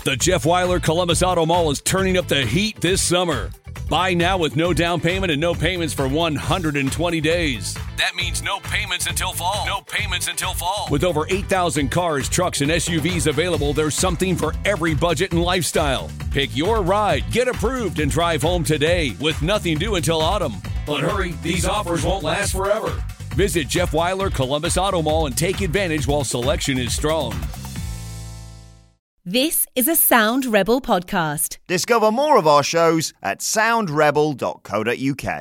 The Jeff Weiler Columbus Auto Mall is turning up the heat this summer. Buy now with no down payment and no payments for 120 days. That means no payments until fall. No payments until fall. With over 8,000 cars, trucks, and SUVs available, there's something for every budget and lifestyle. Pick your ride, get approved, and drive home today with nothing due until autumn. But hurry, these offers won't last forever. Visit Jeff Weiler Columbus Auto Mall and take advantage while selection is strong. This is a Sound Rebel podcast. Discover more of our shows at soundrebel.co.uk.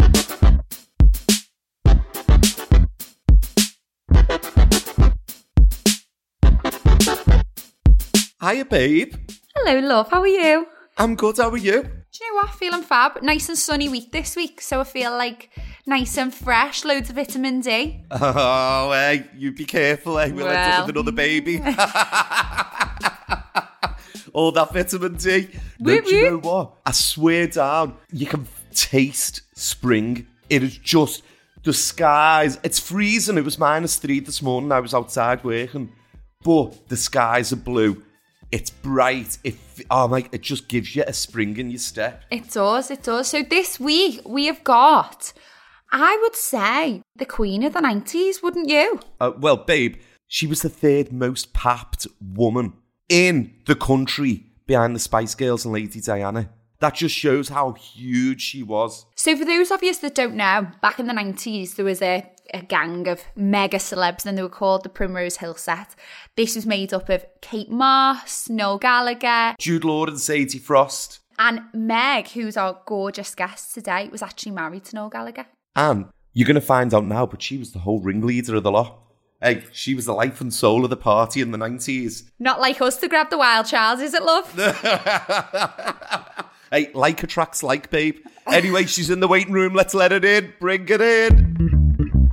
Hiya, babe. Hello, love. How are you? I'm good. How are you? Do you know what? Feeling fab. Nice and sunny week this week, so I feel like nice and fresh. Loads of vitamin D. Oh, hey, you be careful, eh? We'll end up with another baby. All that vitamin D. Don't you know what? I swear down, you can taste spring. It is just the skies. It's freezing. It was -3 this morning. I was outside working, but the skies are blue. It's bright. It just gives you a spring in your step. It does. So this week we have got, I would say, the queen of the 90s, wouldn't you? Well, babe, she was the third most papped woman in the country behind the Spice Girls and Lady Diana. That just shows how huge she was. So for those of you that don't know, back in the 90s, there was a gang of mega celebs, and they were called the Primrose Hill Set. This was made up of Kate Moss, Noel Gallagher, Jude Law and Sadie Frost. And Meg, who's our gorgeous guest today, was actually married to Noel Gallagher. And you're going to find out now, but she was the whole ringleader of the lot. Hey, she was the life and soul of the party in the 90s. Not like us to grab the wild child, is it, love? Hey, like attracts like, babe. Anyway, she's in the waiting room. Let's let it in. Bring it in.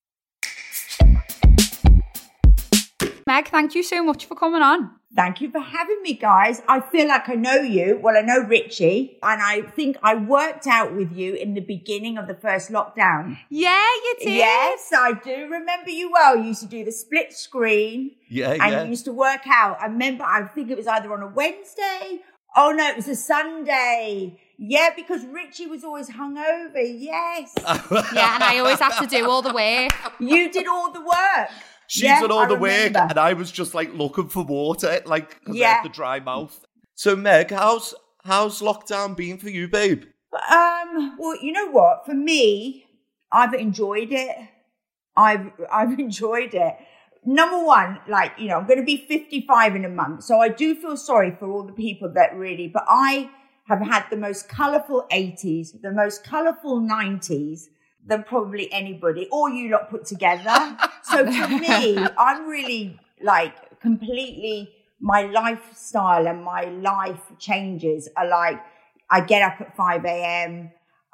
Meg, thank you so much for coming on. Thank you for having me, guys. I feel like I know you. Well, I know Richie, and I think I worked out with you in the beginning of the first lockdown. Yeah, you did. Yes, I do remember you well. You used to do the split screen. Yeah. You used to work out. I remember, I think it was either on a Wednesday. Oh, no, it was a Sunday. Yeah, because Richie was always hungover. Yes. Yeah, and I always had to do all the work. You did all the work. She did all the work, and I was just like looking for water, like, because I had the dry mouth. So, Meg, how's lockdown been for you, babe? Well, you know what? For me, I've enjoyed it. I've enjoyed it. Number one, like, you know, I'm going to be 55 in a month, so I do feel sorry for all the people that really, but I have had the most colourful 80s, the most colourful 90s, than probably anybody, all you lot put together. So for me, I'm really like completely, my lifestyle and my life changes are like, I get up at 5 a.m.,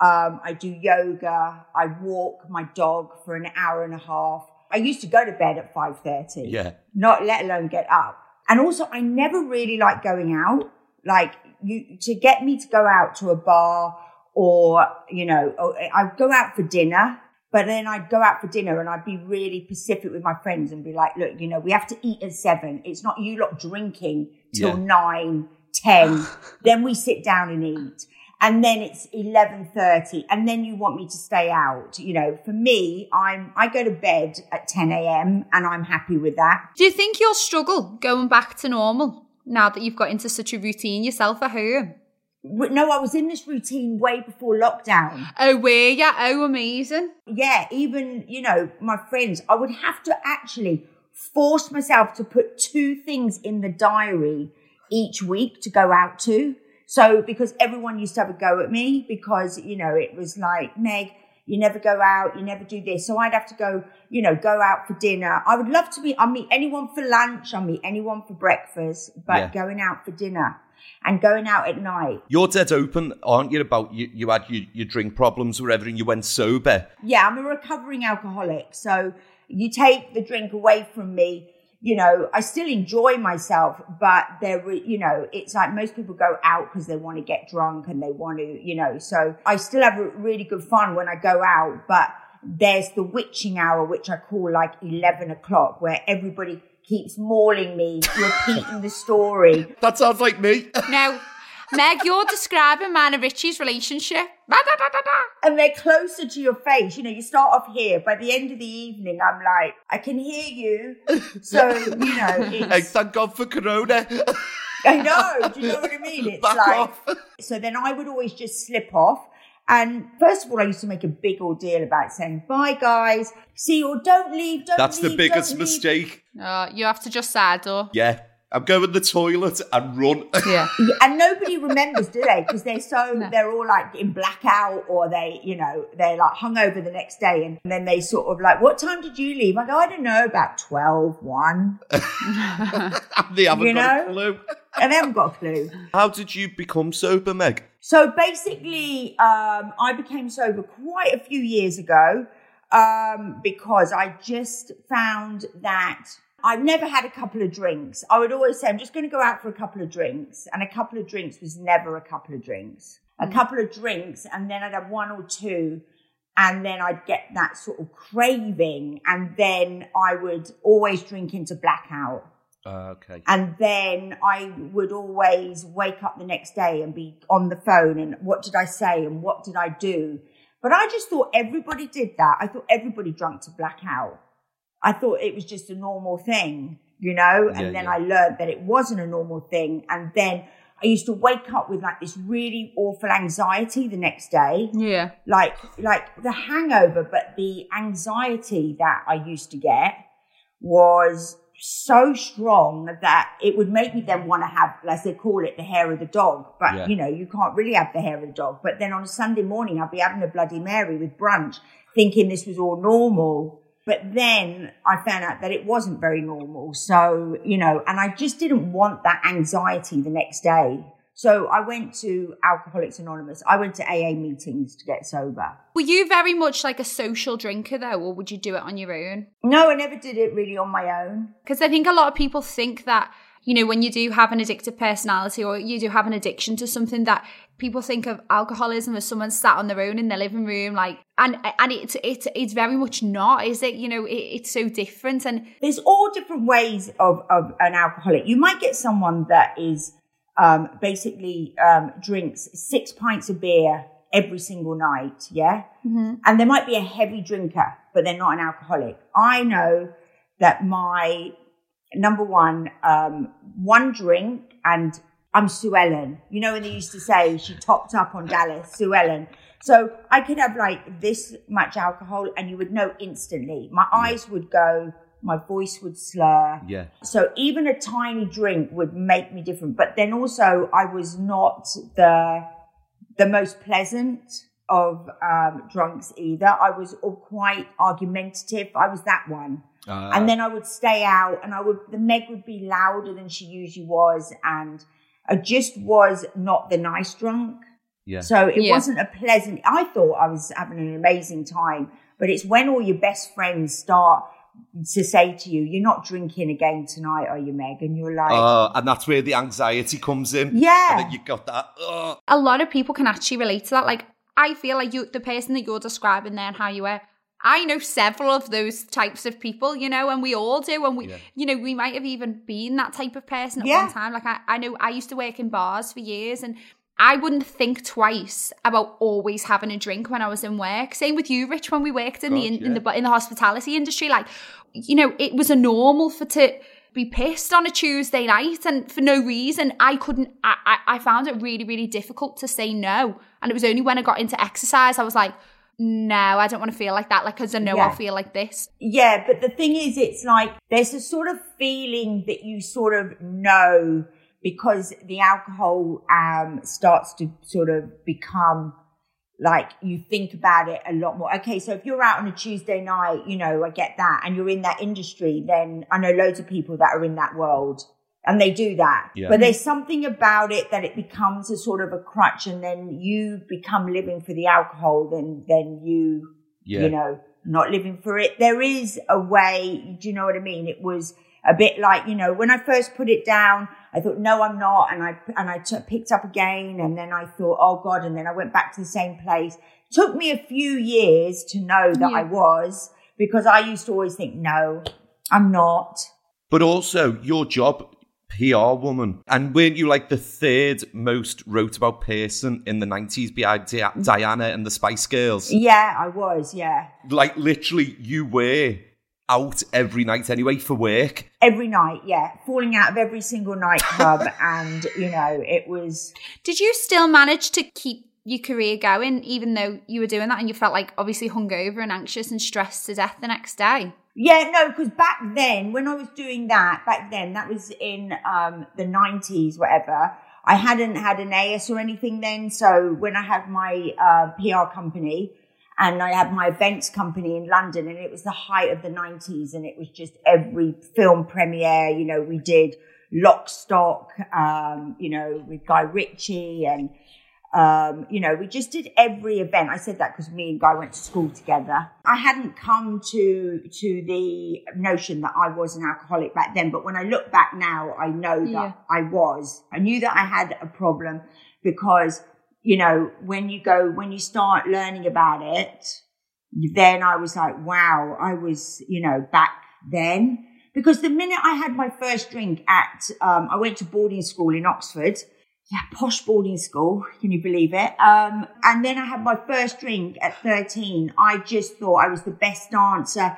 I do yoga, I walk my dog for an hour and a half. I used to go to bed at 5:30. Yeah. Not let alone get up. And also, I never really like going out. Like, to get me to go out to a bar, or, you know, I'd go out for dinner, but then I'd go out for dinner and I'd be really pacific with my friends and be like, look, you know, we have to eat at 7. It's not you lot drinking till 9, 10. Then we sit down and eat. And then it's 11:30 and then you want me to stay out. You know, for me, I go to bed at 10 a.m. and I'm happy with that. Do you think you'll struggle going back to normal now that you've got into such a routine yourself at home? No, I was in this routine way before lockdown. Oh, were you? Oh, amazing. Yeah, even, you know, my friends, I would have to actually force myself to put 2 things in the diary each week to go out to. So, because everyone used to have a go at me because, you know, it was like, Meg, you never go out, you never do this. So I'd have to go, you know, go out for dinner. I would love to I'll meet anyone for lunch, I'll meet anyone for breakfast, but going out for dinner and going out at night. You're dead open, aren't you, about you had your drink problems or whatever and you went sober? Yeah, I'm a recovering alcoholic. So you take the drink away from me, you know, I still enjoy myself, but you know, it's like most people go out because they want to get drunk and they want to, you know, so I still have really good fun when I go out, but there's the witching hour, which I call like 11 o'clock, where everybody keeps mauling me, repeating the story. That sounds like me. Now, Meg, you're describing mine and Richie's relationship. And they're closer to your face. You know, you start off here. By the end of the evening, I'm like, I can hear you. So, you know, it's... Hey, thank God for Corona. I know. Do you know what I mean? It's Back like... off. So then I would always just slip off. And first of all, I used to make a big ordeal about saying, bye, guys. See, or don't leave, don't That's leave, the biggest don't leave. mistake. You have to just sidle. Yeah. I'm going to the toilet and run. Yeah. And nobody remembers, do they? Because they're all like in blackout, or they, you know, they're like hungover the next day. And then they sort of like, what time did you leave? I go, I don't know, about 12, 1. They haven't You got know? a clue. And they haven't got a clue. How did you become sober, Meg? So basically, I became sober quite a few years ago because I just found that I've never had a couple of drinks. I would always say, I'm just going to go out for a couple of drinks. And a couple of drinks was never a couple of drinks. A couple of drinks, and then I'd have 1 or 2. And then I'd get that sort of craving. And then I would always drink into blackout. Okay. And then I would always wake up the next day and be on the phone and what did I say and what did I do? But I just thought everybody did that. I thought everybody drank to blackout. I thought it was just a normal thing, you know? And then I learned that it wasn't a normal thing. And then I used to wake up with like this really awful anxiety the next day. Yeah. Like the hangover, but the anxiety that I used to get was so strong that it would make me then want to have, as they call it, the hair of the dog. But, you know, you can't really have the hair of the dog. But then on a Sunday morning, I'd be having a Bloody Mary with brunch, thinking this was all normal. But then I found out that it wasn't very normal. So, you know, and I just didn't want that anxiety the next day. So I went to Alcoholics Anonymous. I went to AA meetings to get sober. Were you very much like a social drinker though, or would you do it on your own? No, I never did it really on my own. Because I think a lot of people think that, you know, when you do have an addictive personality or you do have an addiction to something, that people think of alcoholism as someone sat on their own in their living room, like, and it's very much not, is it? You know, it's so different. And there's all different ways of an alcoholic. You might get someone that is basically drinks 6 pints of beer every single night, yeah? Mm-hmm. And they might be a heavy drinker, but they're not an alcoholic. I know that my number one drink, and I'm Sue Ellen. You know when they used to say she topped up on Dallas, Sue Ellen. So I could have like this much alcohol and you would know instantly. My eyes would go, my voice would slur. Yeah. So even a tiny drink would make me different. But then also I was not the most pleasant of drunks either. I was quite argumentative. I was that one. And then I would stay out and the Meg would be louder than she usually was. And I just was not the nice drunk. Yeah. So it wasn't a pleasant, I thought I was having an amazing time, but it's when all your best friends start to say to you, you're not drinking again tonight, are you, Meg? And you're like... and that's where the anxiety comes in. Yeah. And then you got that... A lot of people can actually relate to that. Like, I feel like the person that you're describing there and how you were, I know several of those types of people, you know, and we all do. And we, you know, we might have even been that type of person at one time. Like, I know I used to work in bars for years and I wouldn't think twice about always having a drink when I was in work. Same with you, Rich, when we worked in the hospitality industry. Like, you know, it was a normal to be pissed on a Tuesday night and for no reason. I found it really, really difficult to say no. And it was only when I got into exercise, I was like, no, I don't want to feel like that. Like, because I know I'll feel like this. Yeah, but the thing is, it's like, there's a sort of feeling that you sort of know because the alcohol starts to sort of become like you think about it a lot more. Okay, so if you're out on a Tuesday night, you know, I get that, and you're in that industry, then I know loads of people that are in that world and they do that. Yeah. But there's something about it that it becomes a sort of a crutch, and then you become living for the alcohol, then you know, not living for it. There is a way, do you know what I mean? It was a bit like, you know, when I first put it down, I thought, no, I'm not. And I picked up again. And then I thought, oh God. And then I went back to the same place. Took me a few years to know that I was, because I used to always think, no, I'm not. But also, your job, PR woman, and weren't you like the third most wrote about person in the 90s behind Diana and the Spice Girls? Yeah, I was, yeah. Like, literally, you were out every night anyway for work. Every night, yeah. Falling out of every single nightclub and, it was... Did you still manage to keep your career going even though you were doing that and you felt like obviously hungover and anxious and stressed to death the next day? Yeah, no, because back then, when I was doing that, that was in the 90s, whatever, I hadn't had an AS or anything then. So when I had my PR company and I had my events company in London, and it was the height of the 90s, and it was just every film premiere, we did Lock, Stock, with Guy Ritchie and... we just did every event. I said that because me and Guy went to school together. I hadn't come to the notion that I was an alcoholic back then, but when I look back now, I know that I was. I knew that I had a problem because, when you start learning about it, then I was like, wow, I was, back then. Because the minute I had my first drink I went to boarding school in Oxford. Yeah, posh boarding school. Can you believe it? And then I had my first drink at 13. I just thought I was the best dancer.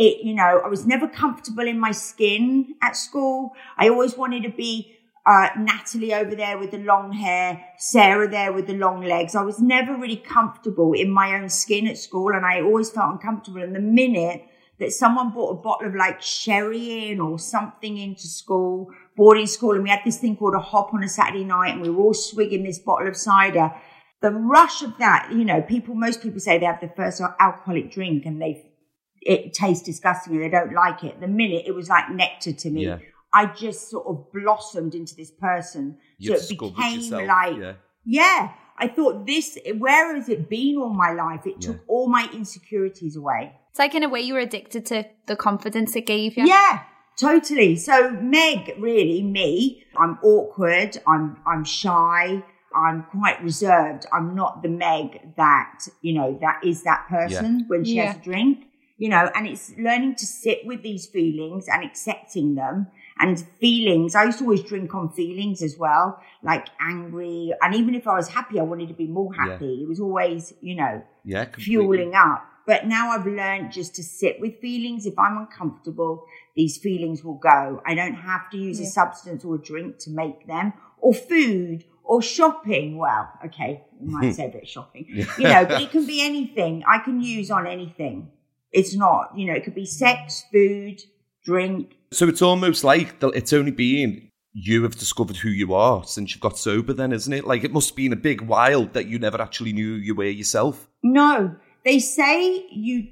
I was never comfortable in my skin at school. I always wanted to be Natalie over there with the long hair, Sarah there with the long legs. I was never really comfortable in my own skin at school, and I always felt uncomfortable. And the minute that someone brought a bottle of like sherry in or something into school, boarding school, and we had this thing called a hop on a Saturday night, and we were all swigging this bottle of cider. The rush of that, most people say they have their first alcoholic drink and it tastes disgusting and they don't like it. The minute it was like nectar to me. Yeah. I just sort of blossomed into this person. You so it became like, I thought where has it been all my life? It took all my insecurities away. It's like in a way you were addicted to the confidence it gave you. Yeah. Totally. So Meg, really, me, I'm awkward, I'm shy, I'm quite reserved. I'm not the Meg that, that is that person when she has a drink, and it's learning to sit with these feelings and accepting them. And feelings, I used to always drink on feelings as well, like angry. And even if I was happy, I wanted to be more happy. Yeah. It was always, fueling up. But now I've learned just to sit with feelings. If I'm uncomfortable, these feelings will go. I don't have to use a substance or a drink to make them, or food or shopping. Well, okay, you might say a bit of shopping, but it can be anything. I can use on anything. It's not, it could be sex, food, drink. So it's almost like it's only been you have discovered who you are since you've got sober then, isn't it? Like it must have been a big while that you never actually knew you were yourself. No. They say you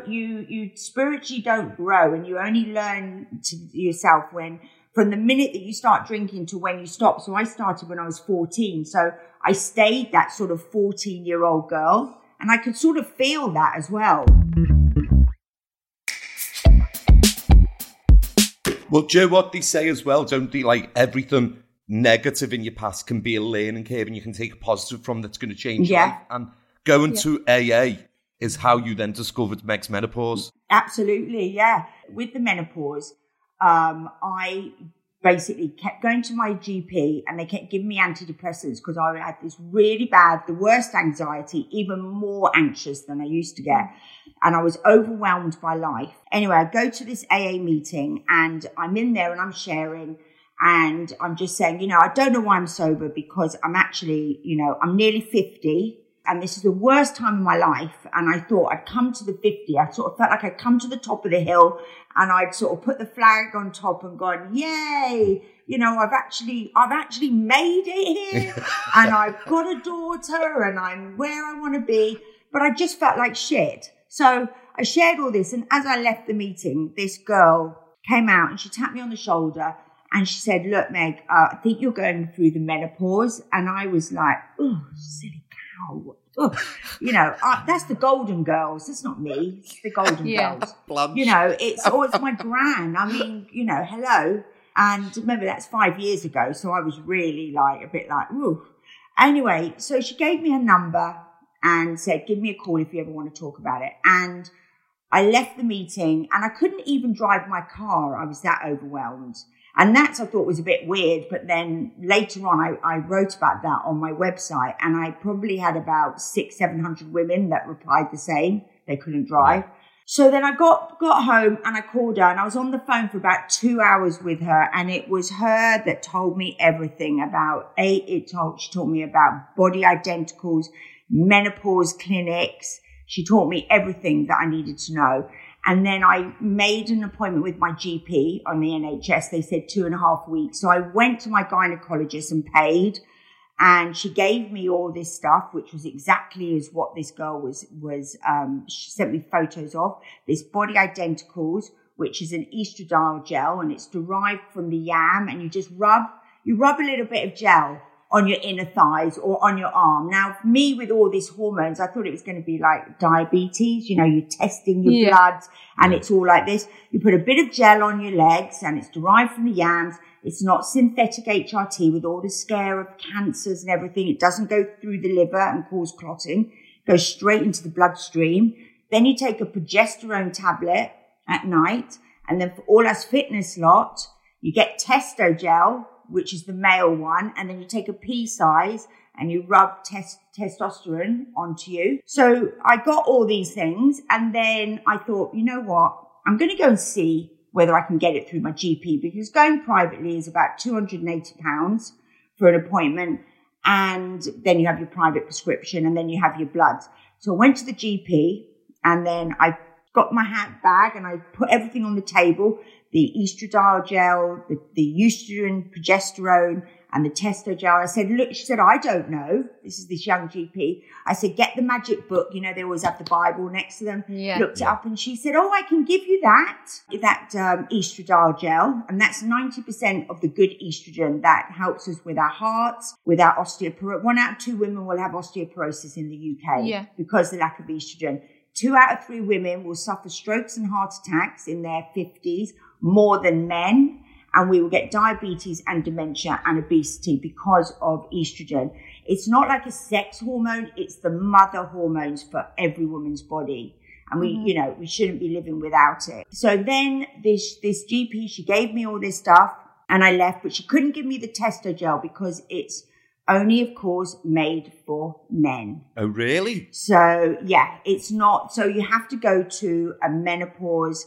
spiritually don't grow, and you only learn to yourself from the minute that you start drinking to when you stop. So I started when I was 14. So I stayed that sort of 14-year-old girl, and I could sort of feel that as well. Well, Joe, what they say as well, don't they? Like everything negative in your past can be a learning curve, and you can take a positive from that's going to change your life. And going to AA is how you then discovered Meg's menopause. Absolutely, yeah. With the menopause, I basically kept going to my GP and they kept giving me antidepressants because I had this really bad, the worst anxiety, even more anxious than I used to get. And I was overwhelmed by life. Anyway, I go to this AA meeting and I'm in there and I'm sharing and I'm just saying, I don't know why I'm sober because I'm actually, I'm nearly 50. And this is the worst time of my life. And I thought I'd come to the 50. I sort of felt like I'd come to the top of the hill and I'd sort of put the flag on top and gone, yay, I've actually made it here and I've got a daughter and I'm where I want to be. But I just felt like shit. So I shared all this. And as I left the meeting, this girl came out and she tapped me on the shoulder and she said, look, Meg, I think you're going through the menopause. And I was like, oh, silly cow. That's the Golden Girls. That's not me. It's the Golden Girls. It's my gran. I mean, hello. And remember, that's 5 years ago. So I was really a bit like, ooh. Anyway, so she gave me her number and said, give me a call if you ever want to talk about it. And I left the meeting and I couldn't even drive my car. I was that overwhelmed. And that I thought was a bit weird. But then later on, I wrote about that on my website, and I probably had about 600-700 women that replied the same. They couldn't drive. So then I got home and I called her, and I was on the phone for about 2 hours with her, and it was her that told me everything about she taught me about body identicals, menopause clinics. She taught me everything that I needed to know. And then I made an appointment with my GP on the NHS. They said 2.5 weeks. So I went to my gynecologist and paid, and she gave me all this stuff, which was exactly as what this girl was, she sent me photos of this Body Identicals, which is an estradiol gel, and it's derived from the yam, and you rub a little bit of gel on your inner thighs or on your arm. Now, for me, with all these hormones, I thought it was going to be like diabetes. You know, you're testing your bloods, and it's all like this. You put a bit of gel on your legs, and it's derived from the yams. It's not synthetic HRT with all the scare of cancers and everything. It doesn't go through the liver and cause clotting. It goes straight into the bloodstream. Then you take a progesterone tablet at night. And then for all us fitness lot, you get Testo gel, which is the male one. And then you take a pea size and you rub testosterone onto you. So I got all these things. And then I thought, you know what? I'm going to go and see whether I can get it through my GP, because going privately is about £280 for an appointment. And then you have your private prescription, and then you have your bloods. So I went to the GP, and then I got my bag and I put everything on the table, the estradiol gel, the estrogen, progesterone, and the Testo gel. I said, look, she said, I don't know. This is this young GP. I said, get the magic book. You know, they always have the Bible next to them. Looked it up, and she said, oh, I can give you that estradiol gel. And that's 90% of the good estrogen that helps us with our hearts, with our osteoporosis. 1 out of 2 women will have osteoporosis in the UK because of the lack of estrogen. 2 out of 3 women will suffer strokes and heart attacks in their 50s more than men. And we will get diabetes and dementia and obesity because of estrogen. It's not like a sex hormone. It's the mother hormones for every woman's body. And we shouldn't be living without it. So then this GP, she gave me all this stuff and I left, but she couldn't give me the Testo gel because it's only, of course, made for men. Oh, really? So, yeah, it's not. So you have to go to a menopause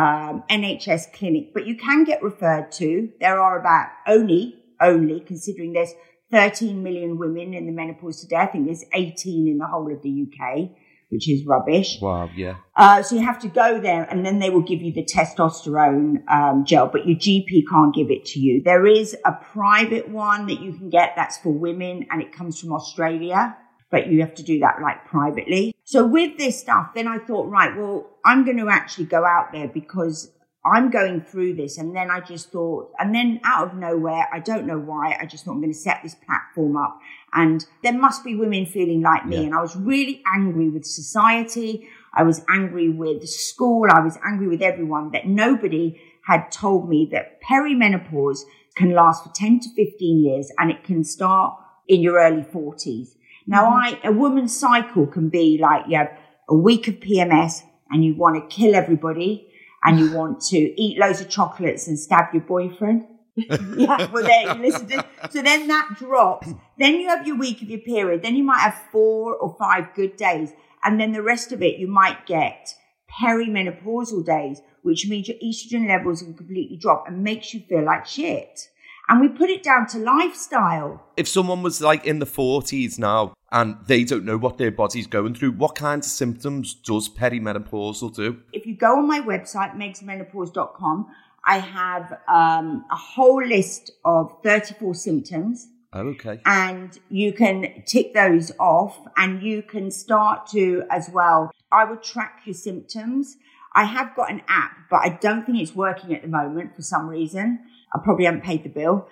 NHS clinic, but you can get referred to. There are about only considering there's 13 million women in the menopause today. I think there's 18 in the whole of the UK, which is rubbish. Wow, yeah. So you have to go there, and then they will give you the testosterone gel, but your GP can't give it to you. There is a private one that you can get that's for women, and it comes from Australia, but you have to do that like privately. So with this stuff, then I thought, right, well, I'm going to actually go out there because I'm going through this. And then I just thought, and then out of nowhere, I don't know why, I just thought I'm going to set this platform up. And there must be women feeling like me. Yeah. And I was really angry with society. I was angry with school. I was angry with everyone that nobody had told me that perimenopause can last for 10 to 15 years and it can start in your early 40s. Now, a woman's cycle can be like you have a week of PMS and you want to kill everybody and you want to eat loads of chocolates and stab your boyfriend. Yeah, well, there, you listen to. So then that drops. Then you have your week of your period. Then you might have 4 or 5 good days. And then the rest of it, you might get perimenopausal days, which means your estrogen levels can completely drop and makes you feel like shit. And we put it down to lifestyle. If someone was like in the 40s now and they don't know what their body's going through, what kinds of symptoms does perimenopausal do? If you go on my website, megsmenopause.com, I have a whole list of 34 symptoms. Oh, okay. And you can tick those off and you can start to as well. I would track your symptoms. I have got an app, but I don't think it's working at the moment for some reason. I probably haven't paid the bill.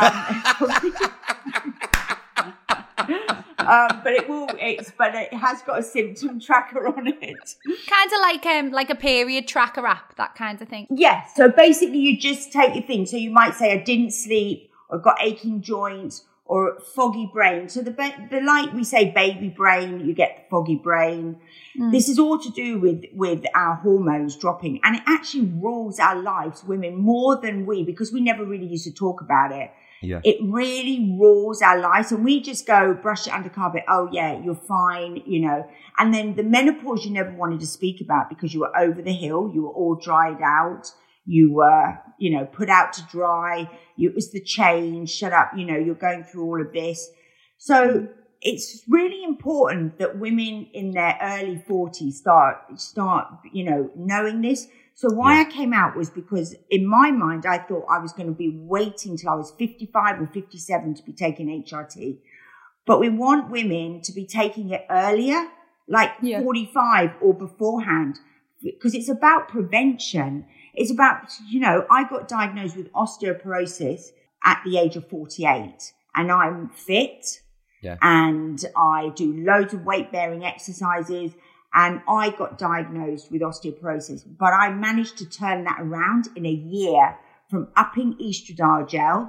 But it has got a symptom tracker on it. Kind of like a period tracker app, that kind of thing. Yeah. So basically you just take your thing. So you might say, I didn't sleep, or I've got aching joints, or foggy brain. So the like we say baby brain, you get the foggy brain. This is all to do with our hormones dropping, and it actually rules our lives, women, more than because we never really used to talk about it. Yeah. It really rules our lives, and we just go brush it under carpet. Oh yeah, you're fine, you know. And then the menopause you never wanted to speak about because you were over the hill, you were all dried out. You were, you know, put out to dry. It was the change. Shut up. You know, you're going through all of this. So it's really important that women in their early 40s start, you know, knowing this. So why I came out was because in my mind, I thought I was going to be waiting till I was 55 or 57 to be taking HRT. But we want women to be taking it earlier, like 45 or beforehand, because it's about prevention. It's about, you know, I got diagnosed with osteoporosis at the age of 48, and I'm fit and I do loads of weight-bearing exercises, and I got diagnosed with osteoporosis. But I managed to turn that around in a year from upping estradiol gel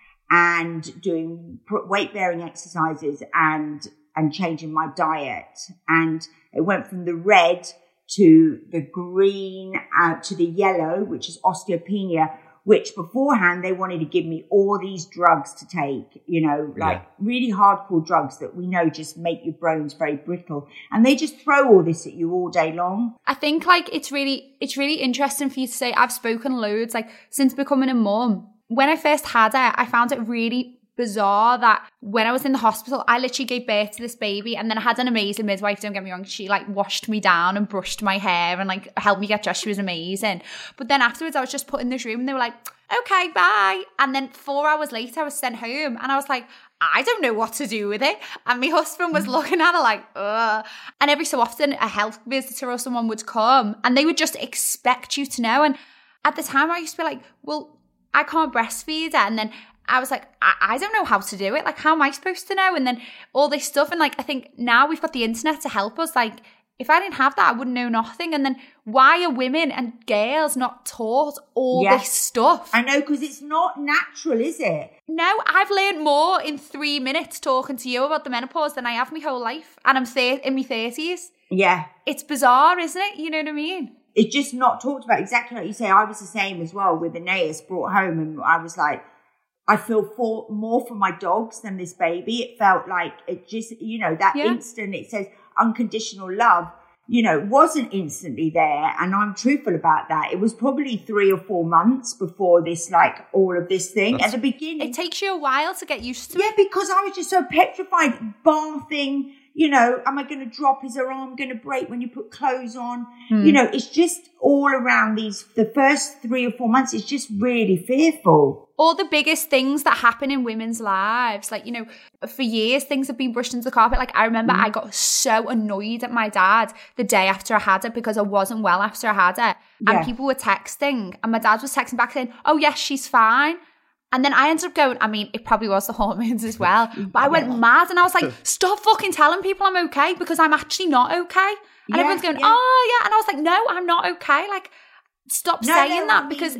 and doing weight-bearing exercises and changing my diet. And it went from the red to the green, to the yellow, which is osteopenia, which beforehand they wanted to give me all these drugs to take, you know, like really hardcore drugs that we know just make your bones very brittle. And they just throw all this at you all day long. I think like it's really interesting for you to say, I've spoken loads, like since becoming a mum. When I first had it, I found it really bizarre that when I was in the hospital, I literally gave birth to this baby, and then I had an amazing midwife, don't get me wrong. She like washed me down and brushed my hair and like helped me get dressed. She was amazing. But then afterwards I was just put in this room and they were like, okay, bye. And then 4 hours later I was sent home, and I was like, I don't know what to do with it. And my husband was looking at her like, ugh. And every so often a health visitor or someone would come and they would just expect you to know. And at the time I used to be like, well, I can't breastfeed her. And then I was like, I don't know how to do it. Like, how am I supposed to know? And then all this stuff. And like, I think now we've got the internet to help us. Like, if I didn't have that, I wouldn't know nothing. And then why are women and girls not taught all this stuff? I know, because it's not natural, is it? No, I've learned more in 3 minutes talking to you about the menopause than I have my whole life. And I'm in my 30s. Yeah. It's bizarre, isn't it? You know what I mean? It's just not talked about. Exactly like you say. I was the same as well with Aeneas brought home, and I was like, I feel more for my dogs than this baby. It felt like it just, you know, that instant, it says unconditional love, you know, wasn't instantly there. And I'm truthful about that. It was probably 3 or 4 months before this, like all of this thing. At the beginning, it takes you a while to get used to it. Yeah, because I was just so petrified, bathing. You know, am I going to drop? Is her arm going to break when you put clothes on? You know, it's just all around the first 3 or 4 months, it's just really fearful. All the biggest things that happen in women's lives, like, you know, for years, things have been brushed into the carpet. Like, I remember I got so annoyed at my dad the day after I had it because I wasn't well after I had it. And people were texting, and my dad was texting back saying, oh, yes, she's fine. And then I ended up going, I mean, it probably was the hormones as well. But I went mad, and I was like, stop fucking telling people I'm okay, because I'm actually not okay. And everyone's going, oh, yeah. And I was like, no, I'm not okay. Like, stop saying that, because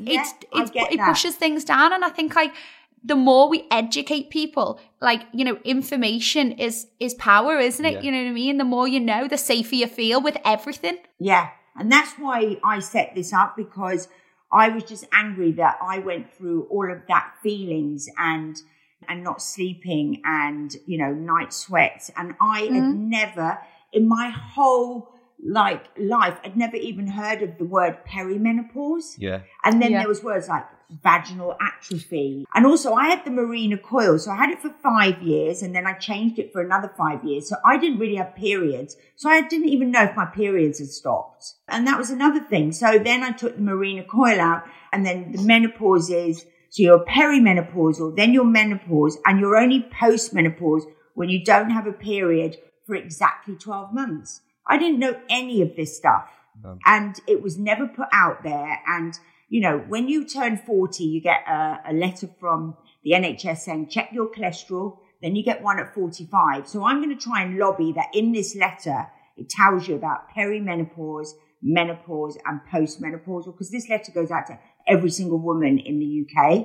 it pushes things down. And I think, like, the more we educate people, like, you know, information is power, isn't it? Yeah. You know what I mean? The more you know, the safer you feel with everything. Yeah. And that's why I set this up, because I was just angry that I went through all of that feelings and not sleeping and, you know, night sweats. And I had never in my whole life, I'd never even heard of the word perimenopause. Yeah. And then there was words like vaginal atrophy. And also I had the Mirena coil. So I had it for 5 years, and then I changed it for another 5 years. So I didn't really have periods. So I didn't even know if my periods had stopped. And that was another thing. So then I took the Mirena coil out, and then the menopause is, so you're perimenopausal, then you're menopause, and you're only postmenopause when you don't have a period for exactly 12 months. I didn't know any of this stuff. And it was never put out there. And you know, when you turn 40, you get a letter from the NHS saying, check your cholesterol. Then you get one at 45. So I'm going to try and lobby that in this letter, it tells you about perimenopause, menopause, and postmenopausal, because this letter goes out to every single woman in the UK.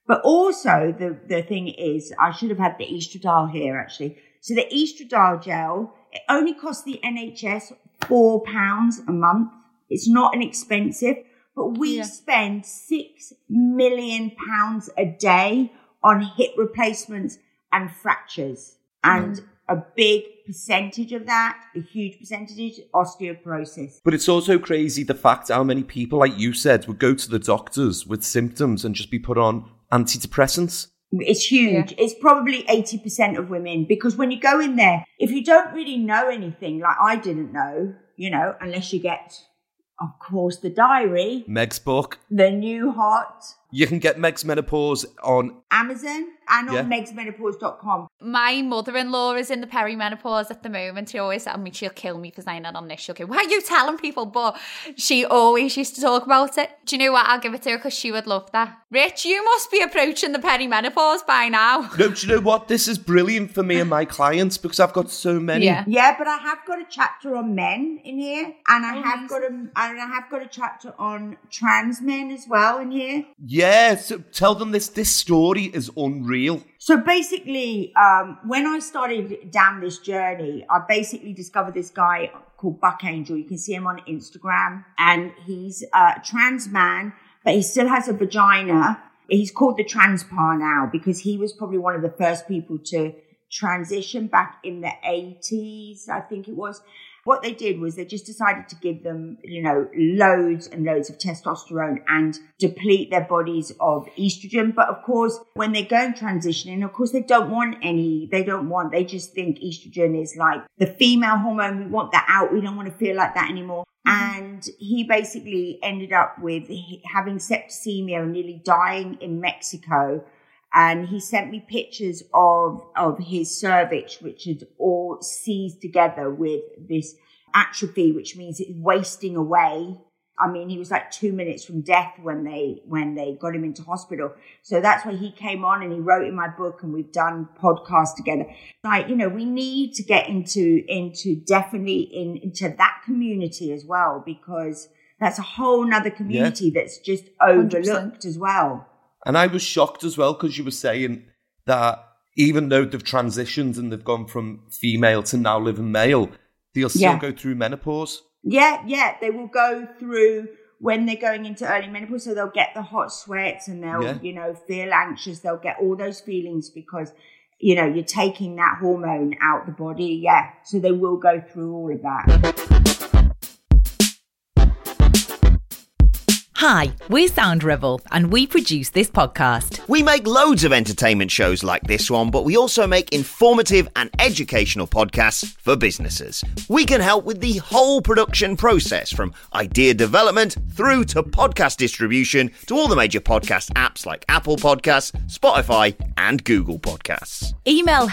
But also the thing is, I should have had the Estradiol here actually. So the Estradiol gel, it only costs the NHS £4 a month. It's not inexpensive, but we spend £6 million a day on hip replacements and fractures. And a big percentage of that, a huge percentage, osteoporosis. But it's also crazy the fact how many people, like you said, would go to the doctors with symptoms and just be put on antidepressants. It's huge. Yeah. It's probably 80% of women, because when you go in there, if you don't really know anything, like I didn't know, unless you get, of course, the diary. Meg's book. The new hot. You can get Meg's Menopause on Amazon and on megsmenopause.com. My mother-in-law is in the perimenopause at the moment. She always, she'll kill me for saying that on this. She'll go, why are you telling people? But she always used to talk about it. Do you know what? I'll give it to her because she would love that. Rich, you must be approaching the perimenopause by now. No, do you know what? This is brilliant for me and my clients because I've got so many. Yeah, but I have got a chapter on men in here, and I have got a chapter on trans men as well in here. Yeah, so tell them this story is unreal. So basically, when I started down this journey, I basically discovered this guy called Buck Angel. You can see him on Instagram, and he's a trans man, but he still has a vagina. He's called the Transpar now because he was probably one of the first people to transition back in the 80s, I think it was. What they did was they just decided to give them, loads and loads of testosterone and deplete their bodies of estrogen. But of course, when they're going transitioning, of course, they just think estrogen is like the female hormone. We want that out. We don't want to feel like that anymore. And he basically ended up with having septicemia and nearly dying in Mexico. And he sent me pictures of his cervix, which had all seized together with this atrophy, which means it's wasting away. I mean, he was like 2 minutes from death when they got him into hospital. So that's why he came on and he wrote in my book, and we've done podcasts together. Like, we need to get into that community as well, because that's a whole nother community that's just overlooked 100%. As well. And I was shocked as well because you were saying that even though they've transitioned and they've gone from female to now living male, they'll still go through menopause. Yeah, they will go through when they're going into early menopause. So they'll get the hot sweats and they'll, feel anxious. They'll get all those feelings because, you're taking that hormone out the body. Yeah, so they will go through all of that. Hi, we're Sound Rebel, and we produce this podcast. We make loads of entertainment shows like this one, but we also make informative and educational podcasts for businesses. We can help with the whole production process, from idea development through to podcast distribution to all the major podcast apps like Apple Podcasts, Spotify, and Google Podcasts. Email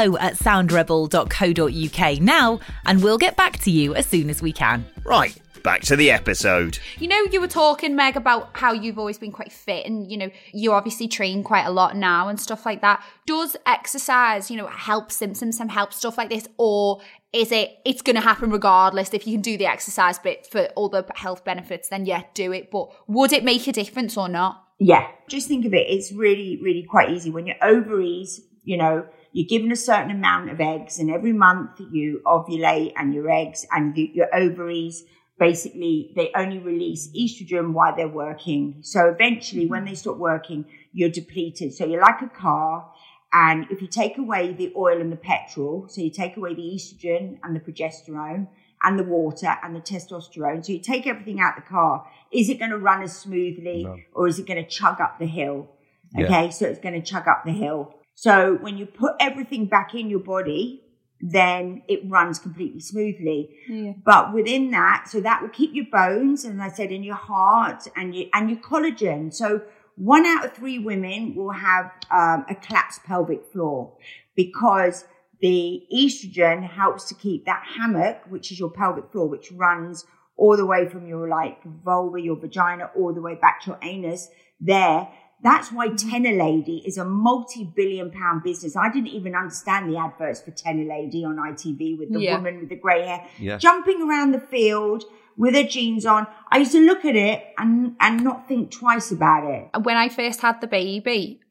hello@soundrebel.co.uk now, and we'll get back to you as soon as we can. Right. Back to the episode. You were talking, Meg, about how you've always been quite fit and, you obviously train quite a lot now and stuff like that. Does exercise, help symptoms and help stuff like this? Or is it's going to happen regardless? If you can do the exercise bit for all the health benefits, then do it. But would it make a difference or not? Yeah. Just think of it. It's really, really quite easy. When your ovaries, you're given a certain amount of eggs, and every month you ovulate and your eggs and your ovaries, basically, they only release estrogen while they're working. So eventually, when they stop working, you're depleted. So you're like a car. And if you take away the oil and the petrol, so you take away the estrogen and the progesterone and the water and the testosterone, so you take everything out the car, is it going to run as smoothly or is it going to chug up the hill? Okay, so it's going to chug up the hill. So when you put everything back in your body, then it runs completely smoothly. Yeah. But within that, so that will keep your bones, and I said, in your heart and your collagen. So 1 out of 3 women will have a collapsed pelvic floor because the estrogen helps to keep that hammock, which is your pelvic floor, which runs all the way from your vulva, your vagina, all the way back to your anus there. That's why Tenor Lady is a multi-billion-pound business. I didn't even understand the adverts for Tenor Lady on ITV with the woman with the grey hair jumping around the field with her jeans on. I used to look at it and not think twice about it. When I first had the baby,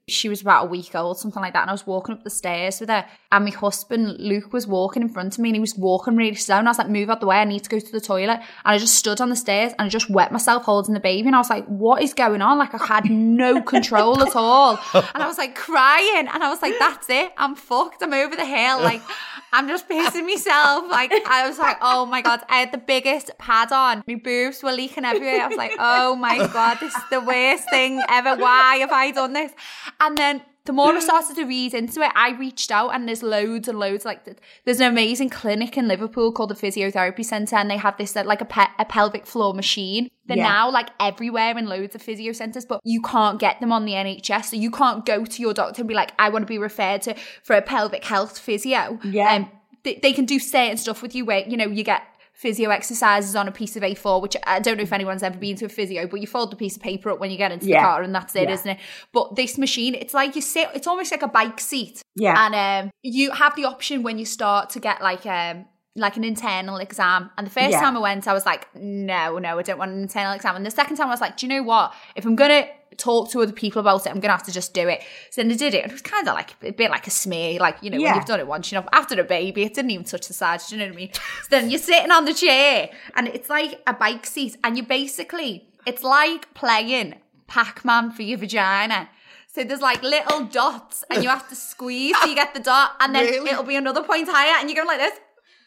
She was about a week old, something like that, and I was walking up the stairs with her, and my husband, Luke, was walking in front of me, and he was walking really slow, and I was like, move out the way, I need to go to the toilet, and I just stood on the stairs, and I just wet myself holding the baby, and I was like, what is going on? Like, I had no control at all, and I was like crying, and I was like, that's it, I'm fucked, I'm over the hill, like, I'm just pissing myself. Like, I was like, oh my God, I had the biggest pad on. My boobs were leaking everywhere. I was like, oh my God, this is the worst thing ever. Why have I done this? And then the more I started to read into it, I reached out, and there's loads and loads. Like, there's an amazing clinic in Liverpool called the Physiotherapy Centre, and they have this like a pelvic floor machine. They're now like everywhere in loads of physio centres, but you can't get them on the NHS. So you can't go to your doctor and be like, I want to be referred for a pelvic health physio. Yeah. They can do certain stuff with you where, you know, you get physio exercises on a piece of A4, which I don't know if anyone's ever been to a physio, but you fold the piece of paper up when you get into the car, and that's it, isn't it? But this machine, it's like you sit, it's almost like a bike seat. Yeah. And you have the option when you start to get like an internal exam. And the first time I went, I was like, no, I don't want an internal exam. And the second time I was like, do you know what? If I'm going to talk to other people about it, I'm going to have to just do it. So then I did it. And it was kind of like a bit like a smear, like, you know, when you've done it once, you know, after a baby, it didn't even touch the sides, do you know what I mean? So then you're sitting on the chair, and it's like a bike seat, and you basically, it's like playing Pac-Man for your vagina. So there's like little dots, and you have to squeeze so you get the dot, and then it'll be another point higher, and you go like this.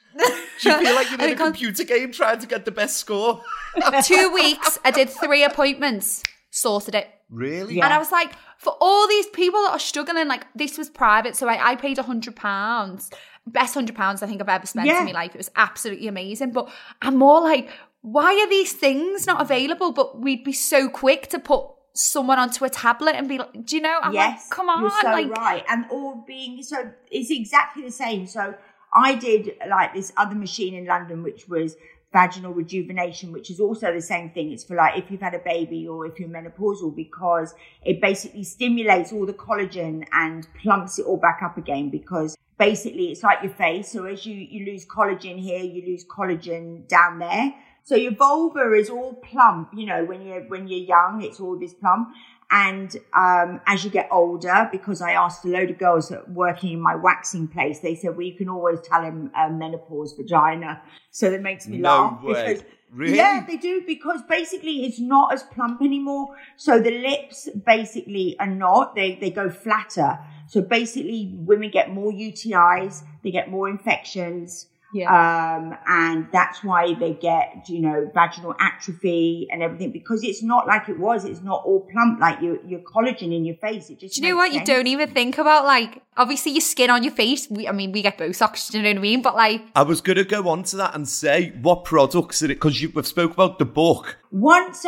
Do you feel like you're in a computer game trying to get the best score? 2 weeks, I did 3 appointments, sorted it. Really? Yeah. And I was like, for all these people that are struggling, like, this was private, so I paid £100. Best £100 I think I've ever spent in my life. It was absolutely amazing. But I'm more like, why are these things not available? But we'd be so quick to put someone onto a tablet and be like, do you know? I'm like, come on. You're so like, right. And all being, so it's exactly the same. So I did like this other machine in London, which was vaginal rejuvenation, which is also the same thing. It's for like if you've had a baby or if you're menopausal, because it basically stimulates all the collagen and plumps it all back up again, because basically it's like your face. So as you lose collagen here, you lose collagen down there. So your vulva is all plump, you know, when you're young, it's all this plump. And as you get older, because I asked a load of girls that working in my waxing place, they said, well, you can always tell them menopause vagina. So that makes me laugh. No way. Really? Yeah, they do, because basically it's not as plump anymore. So the lips basically are not, they go flatter. So basically women get more UTIs, they get more infections. Yeah. And that's why they get, you know, vaginal atrophy and everything, because it's not like it was. It's not all plump like your collagen in your face. It just, do you know what? Sense. You don't even think about, like, obviously your skin on your face. We get Botox, do you know what I mean? But like, I was going to go on to that and say, what products are it? Because we've spoke about the book. Once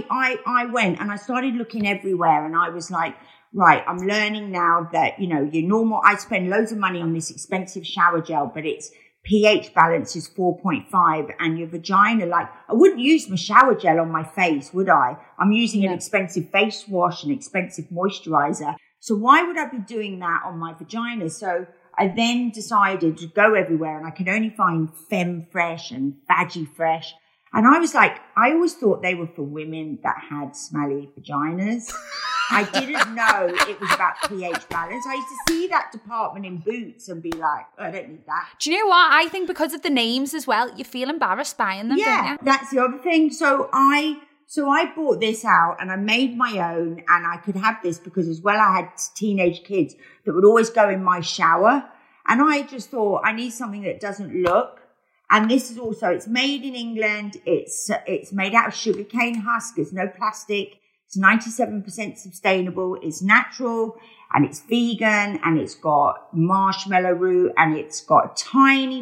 I went and I started looking everywhere, and I was like, right, I'm learning now that, you know, your normal, I spend loads of money on this expensive shower gel, but its pH balance is 4.5, and your vagina, like, I wouldn't use my shower gel on my face, would I? I'm using an expensive face wash, an expensive moisturizer. So why would I be doing that on my vagina? So I then decided to go everywhere, and I could only find Femme Fresh and Vagi Fresh. And I was like, I always thought they were for women that had smelly vaginas. I didn't know it was about pH balance. I used to see that department in Boots and be like, oh, I don't need that. Do you know what? I think because of the names as well, you feel embarrassed buying them, don't you? That's the other thing. So I bought this out and I made my own, and I could have this because as well I had teenage kids that would always go in my shower. And I just thought, I need something that doesn't look. And this is also, it's made in England. It's made out of sugarcane husk. There's no plastic. It's 97% sustainable. It's natural, and it's vegan, and it's got marshmallow root, and it's got tiny,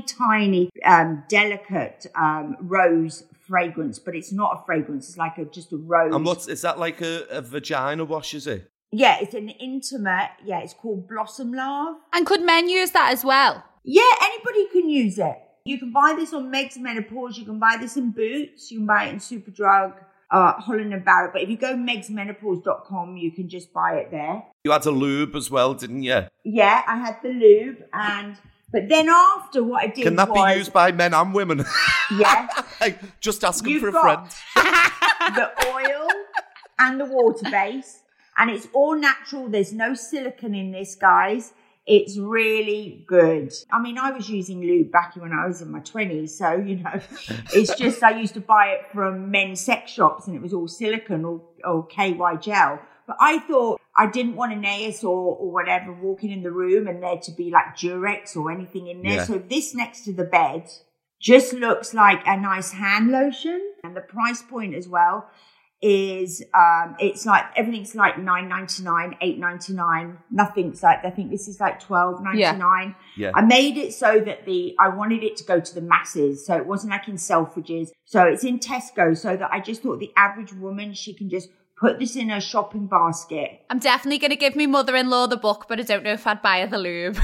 delicate rose fragrance, but it's not a fragrance. It's like just a rose. And is that like a vagina wash, is it? Yeah, it's an intimate. Yeah, it's called Blossom Love. And could men use that as well? Yeah, anybody can use it. You can buy this on Meg's Menopause. You can buy this in Boots. You can buy it in Superdrug, Holland & Barrett. But if you go megsmenopause.com, you can just buy it there. You had a lube as well, didn't you? Yeah, I had the lube. But then after, what I did Can that be used by men and women? Yeah. Just asking for a friend. The oil and the water base. And it's all natural. There's no silicone in this, guys. It's really good. I mean, I was using lube back when I was in my 20s. So, you know, it's just I used to buy it from men's sex shops and it was all silicone or KY gel. But I thought I didn't want an AS or whatever walking in the room and there to be like Durex or anything in there. Yeah. So this next to the bed just looks like a nice hand lotion. And the price point as well is it's like everything's like $9.99, $8.99. Nothing's like, I think this is like $12.99. Yeah. I made it so that I wanted it to go to the masses, so it wasn't like in Selfridges. So it's in Tesco, so that I just thought the average woman, she can just put this in her shopping basket. I'm definitely going to give my mother-in-law the book, but I don't know if I'd buy her the lube.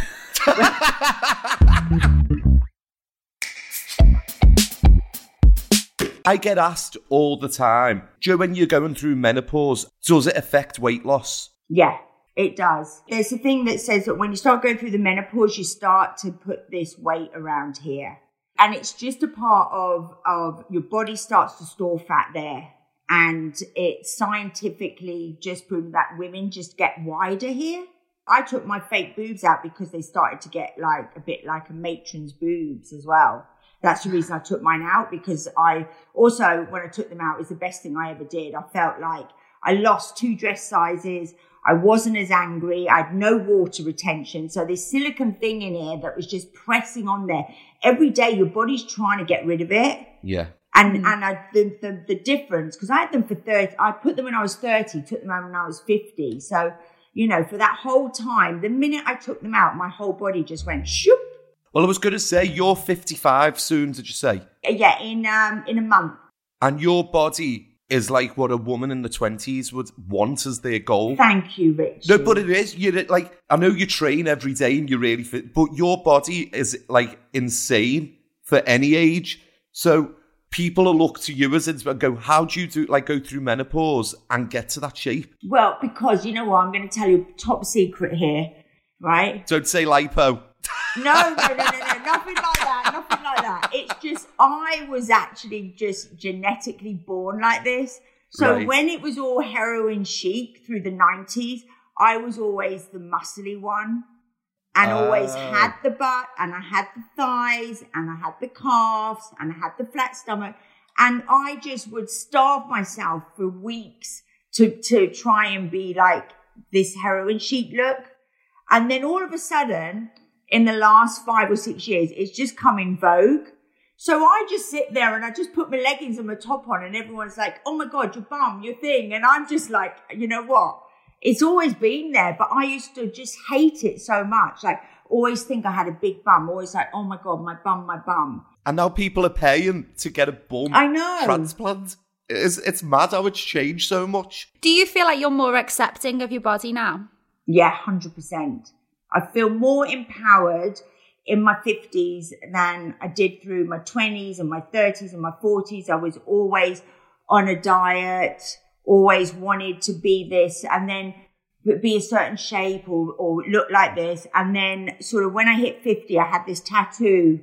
I get asked all the time, Joe, when you're going through menopause, does it affect weight loss? Yeah, it does. There's a thing that says that when you start going through the menopause, you start to put this weight around here. And it's just a part of your body starts to store fat there. And it's scientifically just proven that women just get wider here. I took my fake boobs out because they started to get like a bit like a matron's boobs as well. That's the reason I took mine out, because I also, when I took them out, it was the best thing I ever did. I felt like I lost 2 dress sizes. I wasn't as angry. I had no water retention. So this silicone thing in here that was just pressing on there. Every day your body's trying to get rid of it. Yeah. And the difference, because I had them for 30, I put them when I was 30, took them out when I was 50. So, you know, for that whole time, the minute I took them out, my whole body just went shoop. Well, I was going to say, you're 55 soon, did you say? Yeah, in a month. And your body is like what a woman in the 20s would want as their goal. Thank you, Rich. No, but it is. You're like, I know you train every day and you're really fit, but your body is like insane for any age. So people will look to you as and go, how do you go through menopause and get to that shape? Well, because you know what, I'm going to tell you a top secret here, right? Don't say lipo. No, nothing like that. It's just, I was actually just genetically born like this. So right. When it was all heroin chic through the 90s, I was always the muscly one and always had the butt and I had the thighs and I had the calves and I had the flat stomach. And I just would starve myself for weeks to try and be like this heroin chic look. And then all of a sudden, in the last 5 or 6 years, it's just come in vogue. So I just sit there and I just put my leggings and my top on and everyone's like, oh my God, your bum, your thing. And I'm just like, you know what? It's always been there, but I used to just hate it so much. Like, always think I had a big bum. Always like, oh my God, my bum. And now people are paying to get a bum transplant. It's mad how it's changed so much. Do you feel like you're more accepting of your body now? Yeah, 100%. I feel more empowered in my 50s than I did through my 20s and my 30s and my 40s. I was always on a diet, always wanted to be this and then be a certain shape or look like this. And then sort of when I hit 50, I had this tattoo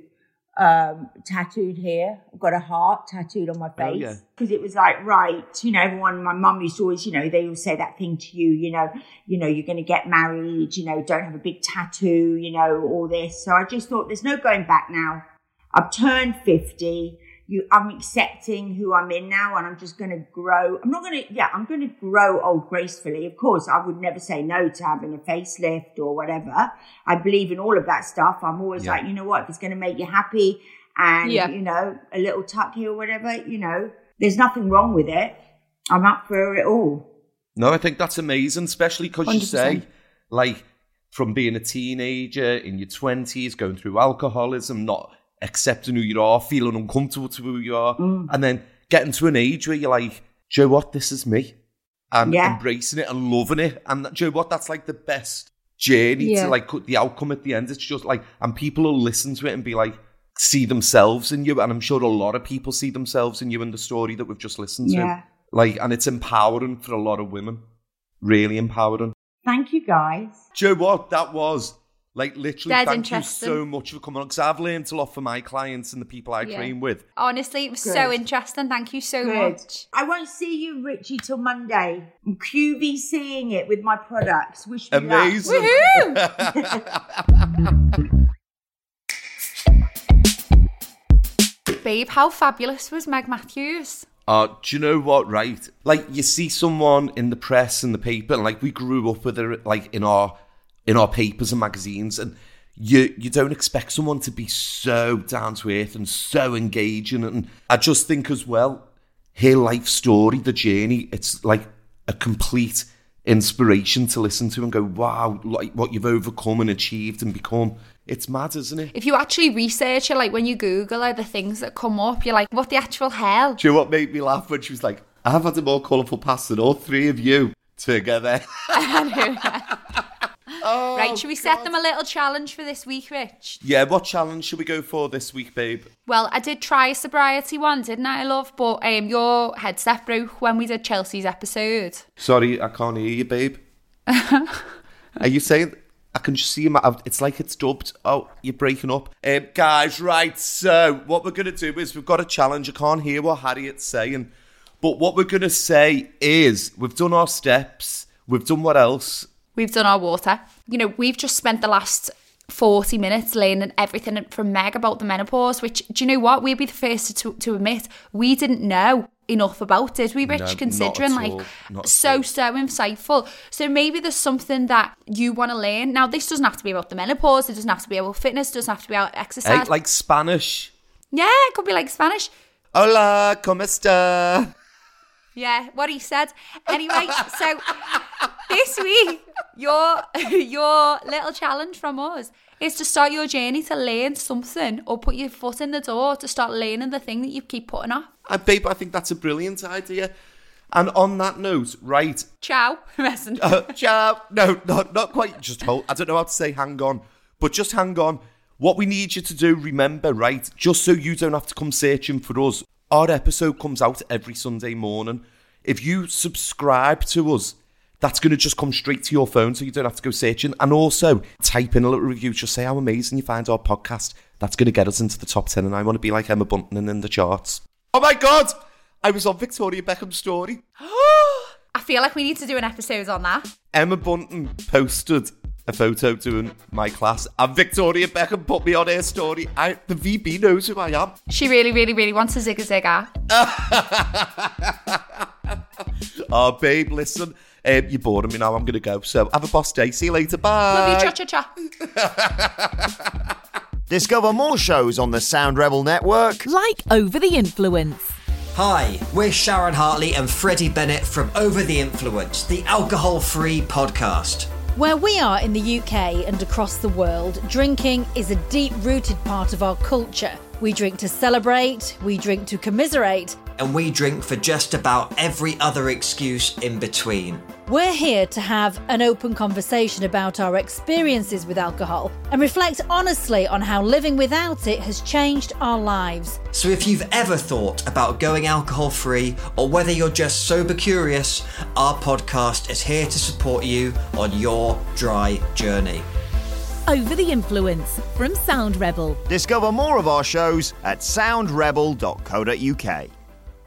tattooed here. I've got a heart tattooed on my face because it was like, right, you know, everyone, my mum used to always, you know, they all say that thing to you, you know, you're going to get married, you know, don't have a big tattoo, you know, all this. So I just thought there's no going back now. I've turned 50. I'm accepting who I'm in now and I'm just going to grow. I'm going to grow old gracefully. Of course, I would never say no to having a facelift or whatever. I believe in all of that stuff. I'm always like, you know what, if it's going to make you happy and, you know, a little tuck here or whatever, you know, there's nothing wrong with it. I'm up for it all. No, I think that's amazing, especially because you say, like, from being a teenager in your 20s, going through alcoholism, not accepting who you are, feeling uncomfortable to who you are, and then getting to an age where you're like, do you know what, this is me, and embracing it and loving it, and do you know what, that's like the best journey to like the outcome at the end. It's just like, and people will listen to it and be like, see themselves in you, and I'm sure a lot of people see themselves in you in the story that we've just listened to, like, and it's empowering for a lot of women, really empowering. Thank you, guys. Do you know what, that was Like, literally, That's thank you interesting. so much for coming on, because I've learned a lot from my clients and the people I train with. Honestly, it was Good. so interesting. Thank you so Good. much. I won't see you, Richie, till Monday. I'm QVCing it with my products. Wish me luck. Amazing. Woohoo! Babe, how fabulous was Meg Matthews? Do you know what, right? Like, you see someone in the press and the paper, and like, we grew up with her, like, in our papers and magazines, and you don't expect someone to be so down to earth and so engaging. And I just think as well, her life story, the journey, it's like a complete inspiration to listen to and go, wow, like what you've overcome and achieved and become. It's mad, isn't it? If you actually research it, like when you Google her, the things that come up, you're like, what the actual hell? Do you know what made me laugh when she was like, I've had a more colourful past than all three of you together. Oh, right, should we set them a little challenge for this week, Rich? Yeah, what challenge should we go for this week, babe? Well, I did try a sobriety one, didn't I, love? But your headset broke when we did Chelsea's episode. Sorry, I can't hear you, babe. Are you saying... I can just see him. It's like it's dubbed. Oh, you're breaking up. Guys, right, so what we're going to do is we've got a challenge. I can't hear what Harriet's saying. But what we're going to say is we've done our steps. We've done what else? We've done our water. You know, we've just spent the last 40 minutes learning everything from Meg about the menopause, which, do you know what? We'd be the first to admit we didn't know enough about, did we, Rich? No, considering not at all. like Not so at all. insightful. So maybe there's something that you want to learn. Now, this doesn't have to be about the menopause. It doesn't have to be about fitness. It doesn't have to be about exercise. Hey, like Spanish. Yeah, it could be like Spanish. Hola, ¿cómo está? Yeah, what he said. Anyway, so this week, your little challenge from us is to start your journey to learn something or put your foot in the door to start learning the thing that you keep putting off. Babe, I think that's a brilliant idea. And on that note, right... Ciao, messenger. Ciao. No, not quite. Just hold. I don't know how to say hang on. But just hang on. What we need you to do, remember, right, just so you don't have to come searching for us, our episode comes out every Sunday morning. If you subscribe to us, that's going to just come straight to your phone so you don't have to go searching. And also, type in a little review. Just say how amazing you find our podcast. That's going to get us into the top 10. And I want to be like Emma Bunton and in the charts. Oh my God! I was on Victoria Beckham's story. I feel like we need to do an episode on that. Emma Bunton posted a photo doing my class, and Victoria Beckham put me on her story. The VB knows who I am. She really, really, really wants a zigga-zigga. Oh, babe, listen. You're boring me now. I'm going to go. So have a boss day. See you later. Bye. Love you, cha-cha-cha. Discover more shows on the Sound Rebel Network. Like Over the Influence. Hi, we're Sharon Hartley and Freddie Bennett from Over the Influence, the alcohol-free podcast. Where we are in the UK and across the world, drinking is a deep-rooted part of our culture. We drink to celebrate, we drink to commiserate. And we drink for just about every other excuse in between. We're here to have an open conversation about our experiences with alcohol and reflect honestly on how living without it has changed our lives. So if you've ever thought about going alcohol-free or whether you're just sober curious, our podcast is here to support you on your dry journey. Over the Influence from Sound Rebel. Discover more of our shows at soundrebel.co.uk.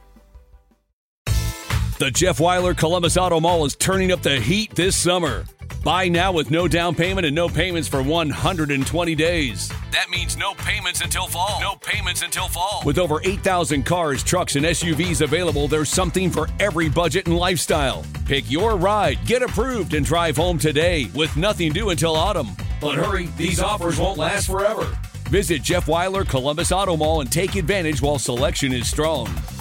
The Jeff Weiler Columbus Auto Mall is turning up the heat this summer. Buy now with no down payment and no payments for 120 days. That means no payments until fall. No payments until fall. With over 8,000 cars, trucks, and SUVs available, there's something for every budget and lifestyle. Pick your ride, get approved, and drive home today with nothing due until autumn. But hurry, these offers won't last forever. Visit Jeff Weiler Columbus Auto Mall and take advantage while selection is strong.